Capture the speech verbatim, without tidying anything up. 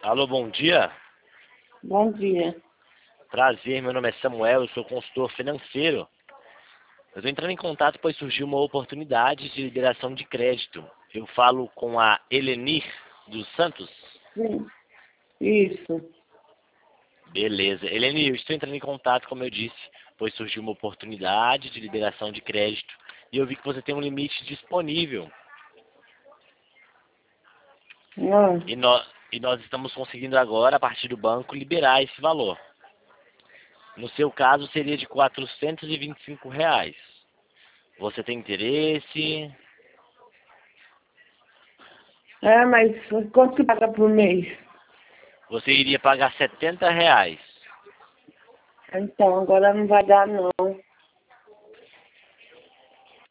Alô, bom dia. Bom dia. Prazer, meu nome é Samuel, eu sou consultor financeiro. Eu estou entrando em contato pois surgiu uma oportunidade de liberação de crédito. Eu falo com a Helenir dos Santos. Sim, isso. Beleza. Helenir, eu estou entrando em contato, como eu disse, pois surgiu uma oportunidade de liberação de crédito. E eu vi que você tem um limite disponível. Não. E nós, e nós estamos conseguindo agora, a partir do banco, liberar esse valor. No seu caso, seria de quatrocentos e vinte e cinco reais. Você tem interesse? É, mas quanto que paga por mês? Você iria pagar setenta reais. Então, agora não vai dar não.